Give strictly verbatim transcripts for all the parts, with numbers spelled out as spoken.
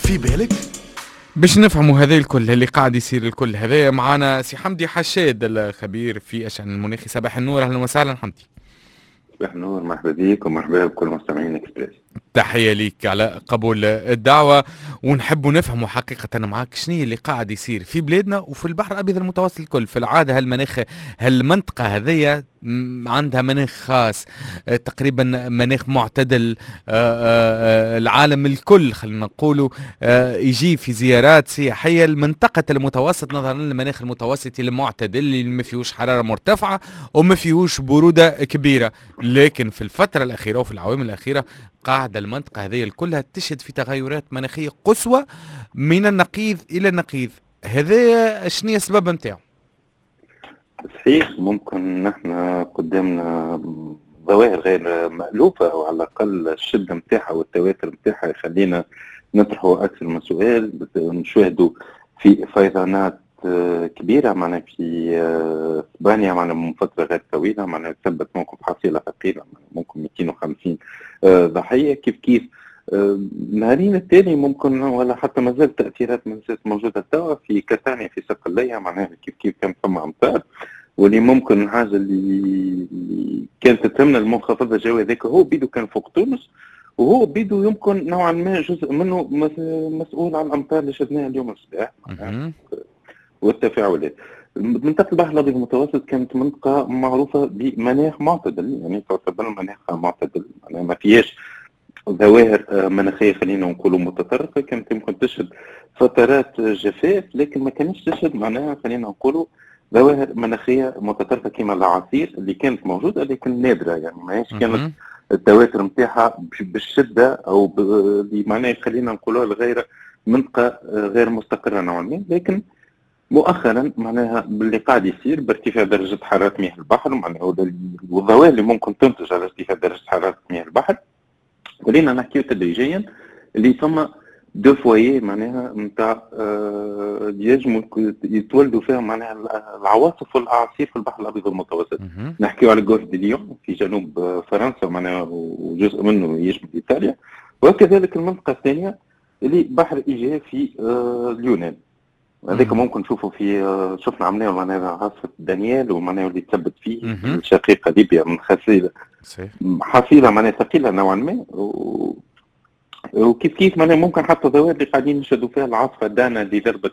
في بالك؟ باش نفهموا هذا الكل اللي قاعد يصير الكل هذا معنا سي حمدي حشاد الخبير في الشأن المناخي. صباح النور، اهلا وسهلا حمدي. صباح النور، مرحبا بك ومرحبا بكل مستمعين اكسبريس. تحية ليك على قبول الدعوة، ونحب نفهموا حقيقة معك شنو اللي قاعد يصير في بلادنا وفي البحر الأبيض المتوسط الكل. في العادة هالمناخ هالمنطقة هذية عندها مناخ خاص، آه، تقريبا مناخ معتدل. آه، آه، آه، العالم الكل خلينا نقولوا آه، يجي في زيارات سياحية لمنطقة المتوسط نظرا للمناخ المتوسطي المعتدل اللي ما فيهوش حرارة مرتفعة وما فيهوش برودة كبيرة. لكن في الفترة الأخيرة وفي العوامل الأخيرة قاعدة المنطقة هذه كلها تشهد في تغيرات مناخية قصوى من النقيض إلى النقيض. هذا شنو السبب نتاعو؟ صحيح، ممكن نحن قدامنا ظواهر غير مألوفة، او على الاقل الشده نتاعها والتواتر نتاعها يخلينا نطرحوا اكثر من سؤال. نشاهدوا في فيضانات كبيره معنا في اسبانيا معنا من فتره غير طويله، معنا ثبت موقف حصيله ثقيله ممكن مئتين وخمسين ضحيه. كيف كيف النهارين التالي ممكن ولا حتى ما زالت تاثيرات ما زالت موجوده توا في كاتانيا في صقليه، معناها كيف كيف كان ثم امطار، واللي ممكن الحاجه اللي كانت تتمنى المنخفض الجوي هذاك هو بيدو كان فوق تونس، وهو بيدو يمكن نوعا ما جزء منه مسؤول عن الامطار اللي شفناها اليوم الصباح والتفاعلات. منطقه البحر الابيض المتوسط كانت منطقه معروفه بمناخ معتدل، يعني تعتبر مناخ معتدل، يعني ما فيهاش ظواهر مناخيه خلينا نقولوا متطرفه. كانت يمكن تشهد فترات جفاف، لكن ما كانتش تشهد معناها خلينا نقولوا ظواهر مناخيه متطرفه كما الاعاصير اللي كانت موجوده لكن نادره، يعني ماهيش كانت التواتر نتاعها بالشده او بمعنى خلينا نقولوا غير منطقه غير مستقره نوعا ما. لكن مؤخرا معناها باللي قاعد يصير بارتفاع درجه حراره مياه البحر، معناها والظواهر اللي ممكن تنتج على ارتفاع درجه حراره مياه البحر، ولينا نحكيو تدريجيا اللي ثم دو فوايي معناها نتاع آه ينجموا يتولدوا فيها معناها العواصف والاعاصير في البحر الابيض المتوسط. نحكيو على جولف دي ليون في جنوب فرنسا معناها وجزء منه يشمل ايطاليا، وكذلك المنطقه الثانيه اللي بحر ايجاي في آه اليونان. هذاك ممكن نشوفوا في آه شفنا عملنا معناها عاصفه دانيال ومعناها اللي تثبت فيه الشقيقه ليبيا من خسيله حصيله معناها ثقيله نوعا ما، و... وكيف كيف معناها ممكن حتى ظواهر اللي قاعدين نشهدوا فيها العاصفه دانا اللي ضربت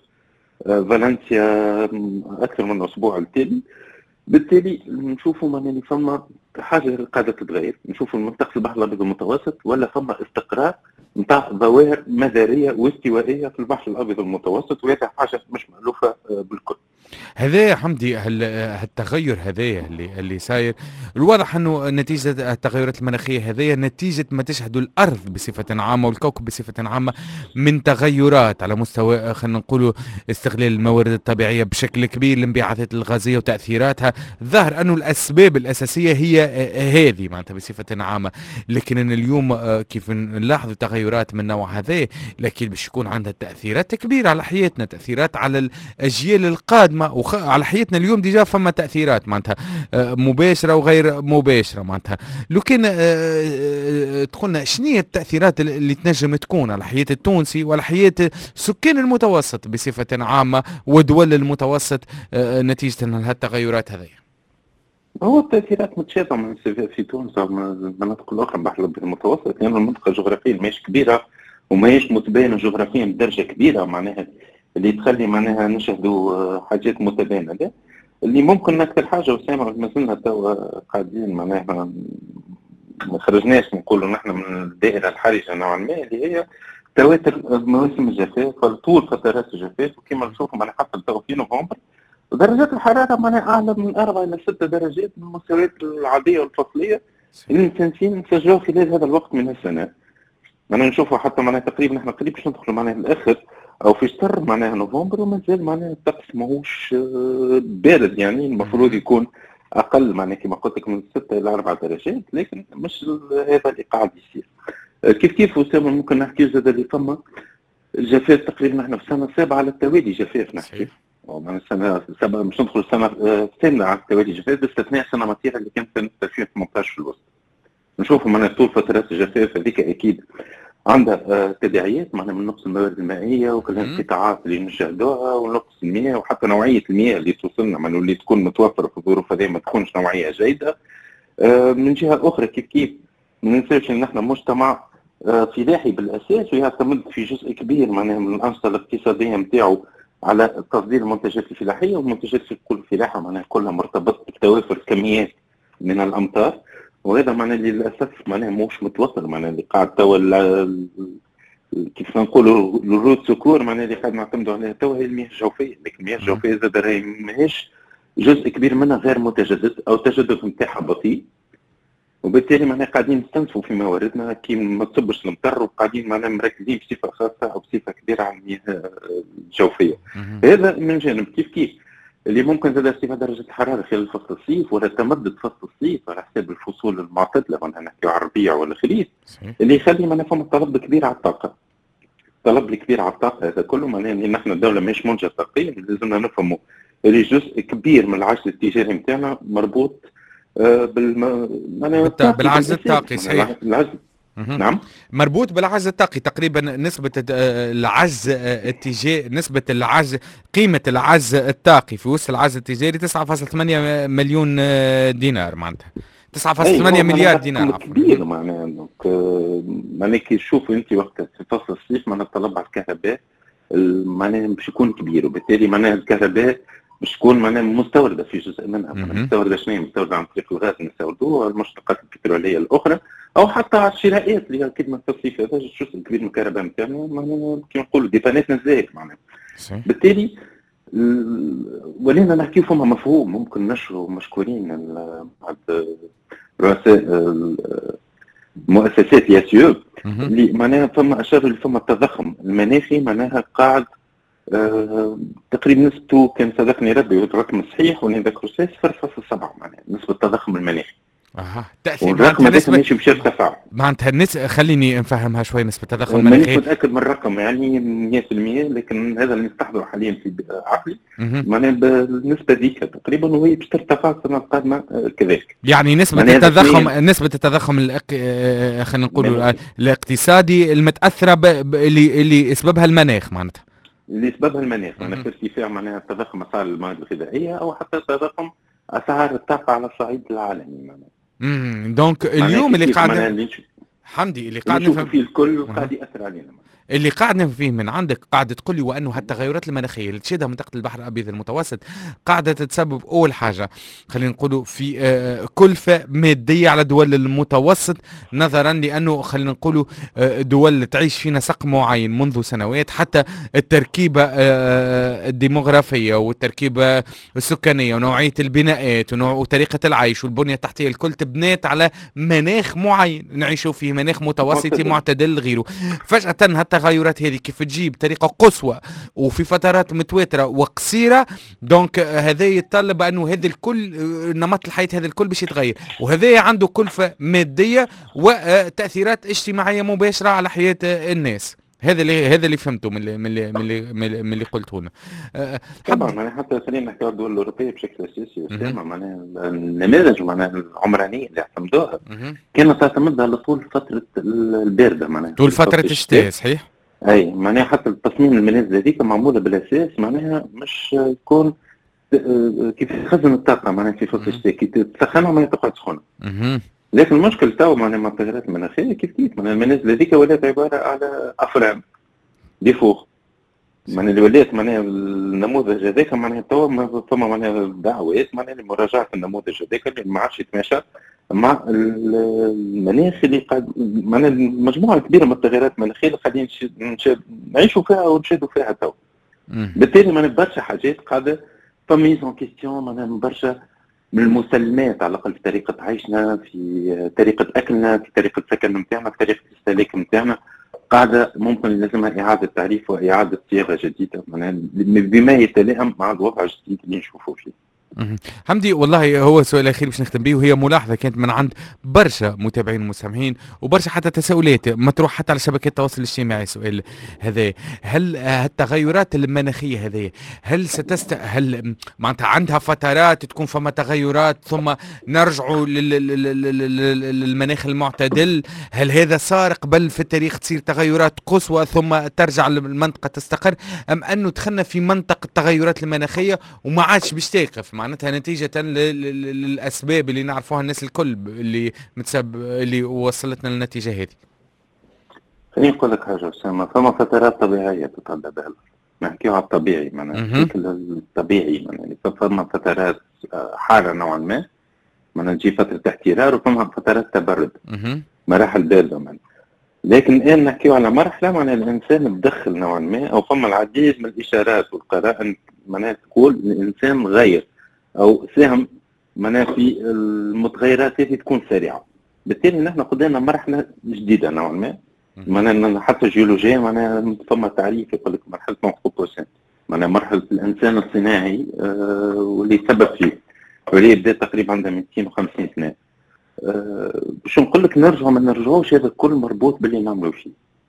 فالنسيا اكثر من اسبوع التالي. بالتالي نشوفوا معناها اللي فما حاجه قاعده تتغير، نشوفوا منطقه البحر الابيض المتوسط ولا فما استقرار نتاع ظواهر مداريه واستوائيه في البحر الابيض المتوسط، وهذا حاجه مش مألوفه بالكل. هذا يا حمدي هالتغير هذايا اللي اللي صاير الواضح انه نتيجه التغيرات المناخيه هذيا نتيجه ما تشهده الارض بصفه عامه والكوكب بصفه عامه من تغيرات على مستوى خلينا نقولوا استغلال الموارد الطبيعيه بشكل كبير، الانبعاثات الغازيه وتاثيراتها. ظهر انه الاسباب الاساسيه هي هذه معناتها بصفه عامه، لكن إن اليوم كيف نلاحظ تغيرات من النوع هذا لكن باش يكون عندها تاثيرات كبيره على حياتنا، تاثيرات على الاجيال القادمه وعلى حياتنا اليوم. ديجا فما تأثيرات معناتها مباشرة وغير مباشرة. معناتها لو كان تقولنا شنو هي التأثيرات اللي تنجم تكون على حياة التونسي وعلى حياة سكان المتوسط بصفة عامة ودول المتوسط نتيجة لهالتغيرات هذه؟ هو التأثيرات متشابهة في تونس والمناطق الأخرى بحر الأبيض المتوسط، لأن يعني المنطقة جغرافيا ماهيش كبيرة وماهيش متباينة جغرافيا بدرجة كبيرة، معناها اللي تخلي معناها نشهدوا حاجات متباينه. اللي ممكن اكثر حاجه وسامع ما زلنا توا قاعدين معناها ما خرجناش نقولوا نحن من الدائره الحرجه نوعا ما، اللي هي تواتر مواسم الجفاف طول فترات الجفاف. وكما نشوفوا معناها حتى توا في نوفمبر درجات الحراره معناها اعلى من أربعة إلى ستة درجات من المستويات العاديه والفصليه اللي الانسان سجلوها خلال هذا الوقت من السنه. انا نشوفوا حتى معناها تقريبا احنا قريب باش ندخلوا معناها الاخر او في شهر معناها نوفمبر وما زال معناها الطقس ماهوش بارد، يعني المفروض يكون اقل معناها كما قلت لك من ستة الى أربعة درجات، لكن مش هذا اللي قاعد يصير. كيف كيف اسامه ممكن نحكي زاد اللي فما الجفاف تقريبا احنا في السنه السابعه على التوالي جفاف نحكي، ومن السنه السابعه مش ندخل السنه الثامنه على التوالي جفاف باستثناء سنه مطيره اللي كانت سنه ألفين وثمانية عشر في الوسط. نشوفوا معناها طول فترات الجفاف هذيك اكيد عندها آه، تداعيات معناها من نقص الموارد المائيه وكل القطاعات اللي نشاهدوها ونقص المياه وحتى نوعيه المياه اللي توصلنا معناها اللي تكون متوفره في الظروف هذه ما تكونش نوعيه جيده. آه، من جهه اخرى كيف كيف ما ننساوش ان احنا مجتمع آه، فلاحي بالاساس ويعتمد في جزء كبير معناها من الانشطه الاقتصاديه نتاعو على تصدير المنتجات الفلاحيه، والمنتجات في كل فلاحه معناها كلها مرتبطه بتوافر كميات من الامطار، وهذا معناه للاسف معناه مش متوفر معناه اللي قاعد توا كيف نقولوا الروت سكور معناه اللي قاعد نعتمدوا عليها توا هي المياه الجوفيه، لكن المياه الجوفيه زاد راهي ماهيش جزء كبير منها غير متجدد او التجدد نتاعها بطيء، وبالتالي معناه قاعدين نستنزفوا في مواردنا كي ما تصبش المطر، وقاعدين معناه مركزين بصفه خاصه او بصفه كبيره على المياه الجوفيه. هذا من جانب. كيف كيف اللي ممكن زاد ارتفاع درجه الحراره خلال فصل الصيف ولا تمدد فصل الصيف على حساب الفصول المعتدله، وانا نحكيو على الربيع والخريف، اللي يخلي معناه فما طلب كبير على الطاقه. طلب الكبير على الطاقه هذا كله معناه ان نحن الدوله مش منتجه طاقيا، لازمنا نفهموا اللي جزء كبير من العجز التجاري نتاعنا مربوط آه بالم... بالعجز الطاقي. صحيح. العجز. نعم، مربوط بالعجز الطاقي. تقريبا نسبة العجز التجاري، نسبة العجز، قيمة العجز الطاقي في وسط العجز التجاري تسعة فاصلة ثمانية مليون دينار، معناتها تسعة فاصلة ثمانية مليار دينار كبير معناها. معناها كي تشوف انت وقت في فصل الصيف معناها الطلب على الكهرباء معناها باش يكون كبير، وبالتالي معناها الكهرباء باش تكون معناها مستورده في جزء منها. مستورده شنو؟ مستورده عن طريق الغاز نستوردوه، المشتقات البتروليه الاخرى، او حتى على الشراءات اللي هي الخدمه في الصيف هذا جزء كبير من الكهرباء نتاعنا معناها كيما نقولوا ديباناتنا الزايد معناها. بالتالي ولينا نحكيو فما مفهوم ممكن نشروا مشكورين بعض رؤساء المؤسسات ياسيو اللي معناها فما اشاروا اللي فما التضخم المناخي معناها قاعد أه تقريبا نسبته كان صدقني ربي الرقم الصحيح وانا نذكره صفر فاصلة سبعة معناها نسبه التضخم المناخي. اها تاثير الرقم هذا ماشي باش يرتفع معناتها النس... خليني نفهمها شوي. نسبه التضخم المناخي مانيش متاكد من الرقم يعني مية بالمية، لكن هذا اللي نستحضره حاليا في عقلي معناها بالنسبه ذيك تقريبا وهي باش ترتفع السنه القادمه كذلك. يعني نسبه التضخم نسبه التضخم الأق... خلينا نقولوا الاقتصادي المتاثره ب... ب... اللي اللي سببها المناخ معناتها اللي سببها المناخ معناها في ارتفاع معناها تضخم اسعار المواد الغذائيه او حتى تضخم اسعار الطاقه على الصعيد العالمي معناها. امم دونك اليوم اللي قاعد حمدي اللي قاعد نفهم فيه الكل قاعد ياثر علينا. اللي قاعد نفهم فيه من عندك قاعد تقول لي وانه هالتغيرات المناخيه اللي تشهدها منطقه البحر الابيض المتوسط قاعده تتسبب اول حاجه خلينا نقولوا في آه كلفه ماديه على دول المتوسط، نظرا لانه خلينا نقولوا آه دول تعيش في نسق معين منذ سنوات، حتى التركيبه آه الديموغرافيه والتركيبه السكانيه ونوعيه البناءات وطريقه العيش والبنيه التحتيه الكل تبنات على مناخ معين نعيشوا فيه، مناخ متوسطي معتدل غيره. فجاه التغيرات هذه كيف تجيب بطريقه قصوى وفي فترات متواتره وقصيره، دونك هذا يتطلب انه هذا الكل نمط الحياه هذا الكل باش يتغير، وهذا عنده كلفه ماديه وتاثيرات اجتماعيه مباشره على حياه الناس. هذا اللي هذا اللي فهمته من اللي من اللي من اللي, من اللي قلته لنا. طبعا معناها حتى خلينا نحكي على الدول الاوروبيه بشكل اساسي اسامه معناها النماذج معناها العمرانيه اللي اعتمدوها كانت تعتمد على طول فتره البارده معناها طول فتره الشتاء. صحيح. اي معناها حتى التصميم المنازل هذيك معموله بالاساس معناها مش يكون كيف يخزن الطاقه معناها في فصل الشتاء كي تسخنها ما تقعد سخونه. لكن المشكل تو معناها مع التغيرات المناخيه كيف كيف معناها المنازل هذيك ولات عباره على افران دي فوق معناها اللي ولات معناها النموذج هذاك معناها تو فما معناها دعوات معناها لمراجعه النموذج هذاك اللي ما عادش يتماشى مع المناخ اللي قاعد معناها مجموعه كبيره من التغيرات المناخيه اللي قاعدين نعيشوا فيها ونشاهدوا فيها تو. بالتالي معناها برشا حاجات قاعده فميزون كيستيون معناها برشا من المسلمات على الاقل في طريقه عيشنا، في طريقه اكلنا، في طريقه السكن نتاعنا، في طريقه الاستهلاك نتاعنا، قاعده ممكن لازمها اعاده تعريف واعاده صياغه جديده معناها بما يتلائم مع الوضع الجديد اللي نشوفوا فيه. مهم. حمدي والله هو السؤال الاخير باش نختم به، وهي ملاحظه كانت من عند برشا متابعين ومستمعين وبرشا حتى تساؤلات مطروح حتى على شبكات التواصل الاجتماعي. السؤال هذا، هل آه، التغيرات المناخيه هذه هل ستست هل معناتها عندها فترات تكون فما تغيرات ثم نرجعوا لل- لل- لل- لل- للمناخ المعتدل؟ هل هذا صار قبل في التاريخ تصير تغيرات قصوى ثم ترجع المنطقه تستقر، ام انه دخلنا في منطقه التغيرات المناخيه وما عادش باش تقف معناتها نتيجة ل- ل- ل- للأسباب اللي نعرفوها الناس الكل ب- اللي متسبب اللي وصلتنا للنتيجة هذه؟ خليني نقول لك حاجه اسامه، فما فترات طبيعيه تتعدى بها، نحكيو على الطبيعي معناها مهم. الشكل الطبيعي معناها يعني فما فترات آه، حاره نوعا ما معناها تجي فتره احترار، وفما فترات تبرد مهم. مراحل بارده معناها. لكن الان نحكيو على مرحله معناها الانسان تدخل نوعا ما، او فما العديد من الاشارات والقرائن معناها تقول الانسان غير او ساهم معناها في المتغيرات هذه تكون سريعه. بالتالي نحن قدامنا مرحله جديده نوعا ما، معناها حتى جيولوجيا معناها فما تعريف يقول لك مرحله الانثروبوسين، معناها مرحله الانسان الصناعي آه واللي سبب فيه، واللي بدا تقريبا عندها مئتين وخمسين سنه. آه باش نقول لك نرجعوا ما نرجعوش، هذا كل مربوط باللي نعملوا فيه.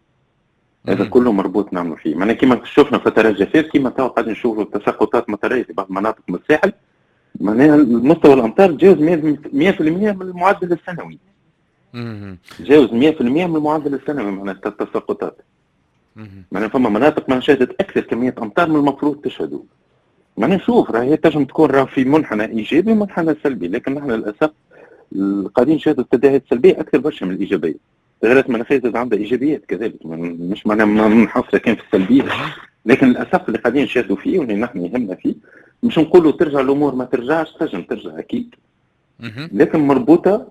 هذا مهم. كله مربوط نعملوا فيه، معناها كيما شفنا فترات جفاف، كيما تو قاعدين نشوفوا تساقطات مطريه في بعض المناطق من الساحل، معناها مستوى الامطار تجاوز مئة بالمئة من المعدل السنوي. مهم. تجاوز مئة بالمئة من المعدل السنوي معناها التساقطات. مهم. معناها فما مناطق ما شهدت اكثر كميه امطار من المفروض تشهدوا. معناها نشوف راهي تنجم تكون راه في منحنى ايجابي ومنحنى سلبي، لكن نحن للاسف قاعدين نشاهدوا التداعيات السلبيه اكثر برشا من الايجابيه. التغيرات المناخيه زاد عندها ايجابيات كذلك، مش معناها منحصره كان في السلبيه، لكن للاسف اللي قاعدين نشاهدوا فيه واللي نحن يهمنا فيه مش نقولوا ترجع الامور ما ترجعش، تنجم ترجع اكيد، مهم. لكن مربوطه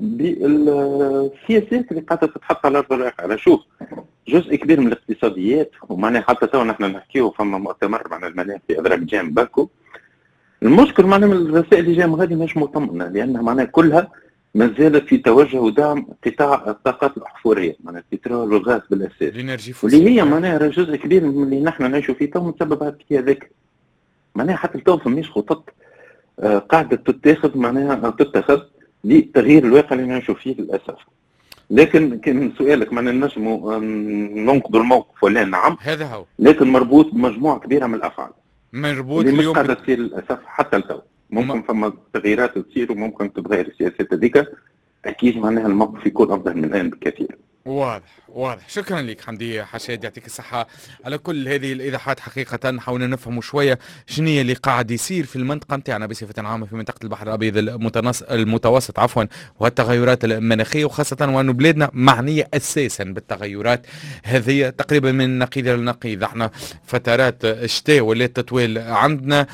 بالسياسات اللي قاعده تتحط على ارض الواقع. انا شوف جزء كبير من الاقتصاديات، ومعناها حتى تو نحن نحكيو فما مؤتمر مع المناخ في اذربيجان باكو. المشكل معناها من الرسائل اللي جايه هذه مش مطمئنه، لانها معناها كلها ما زالت في توجه ودعم قطاع الطاقات الاحفوريه، معناها البترول والغاز بالاساس، الانرجي واللي فوسيل. هي معناها راه جزء كبير من اللي نحن نعيشوا فيه تو متسبب هذا هذاك. معناها حتى تو فماش خطط آه، قاعده تتخذ معناها تتخذ لتغيير الواقع اللي نعيشوا فيه للاسف. لكن كان سؤالك معناها نجموا آه، ننقذوا الموقف ولا نعم، هذا هو لكن مربوط بمجموعه كبيره من الافعال مربوط اللي مش اليوم قاعده بت... تصير للاسف حتى لتو. ممكن وما- فما تغييرات تصير وممكن تتغير السياسات هذيك، اكيد معناها الموقف يكون افضل من الان بكثير. واضح واضح. شكرا لك حمدي حشاد، يعطيك الصحة على كل هذه الإيضاحات. حقيقة حاولنا نفهموا شوية شنو هي اللي قاعد يصير في المنطقة نتاعنا بصفة عامة في منطقة البحر الأبيض المتنص... المتوسط عفوا، والتغيرات المناخية، وخاصة وأن بلادنا معنية أساسا بالتغيرات هذه تقريبا من نقيض لنقيض. احنا فترات الشتاء ولات تطويل عندنا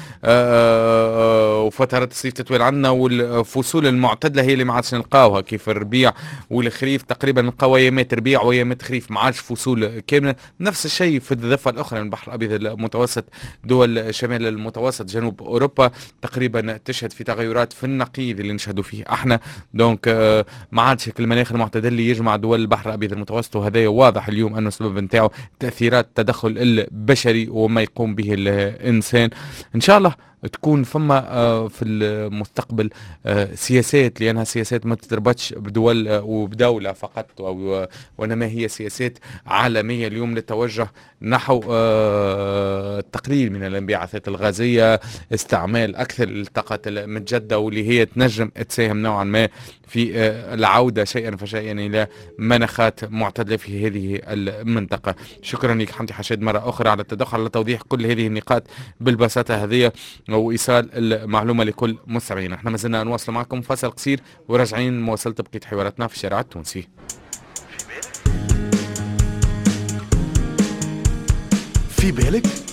آه، وفترات الصيف تطويل عندنا، والفصول المعتدلة هي اللي ما عادش نلقاوها، كيف الربيع والخريف تقريبا نلقاو ايامات ربيع وايامات خريف، ما عادش فصول كامله. نفس الشيء في الضفه الاخرى من البحر الابيض المتوسط، دول شمال المتوسط، جنوب اوروبا تقريبا تشهد في تغيرات في النقيض اللي نشهدوا فيه احنا. دونك آه ما عادش المناخ المعتدل اللي يجمع دول البحر الابيض المتوسط، وهذا واضح اليوم انه السبب نتاعو تاثيرات التدخل البشري وما يقوم به الانسان. ان شاء الله تكون فما آه في المستقبل آه سياسات، لانها سياسات ما تتربطش بدول آه وبدوله فقط، او وانما هي سياسات عالميه اليوم للتوجه نحو آه التقليل من الانبعاثات الغازيه، استعمال اكثر الطاقات المتجدده واللي هي تنجم تساهم نوعا ما في آه العوده شيئا فشيئا الى مناخات معتدله في هذه المنطقه. شكرا لك حمدي حشاد مره اخرى على التدخل، على توضيح كل هذه النقاط بالبساطه هذه وايصال المعلومه لكل مستمعينا. احنا ما زلنا نواصل معكم فاصل قصير وراجعين مواصله بقيه حواراتنا في الشارع التونسي. في بالك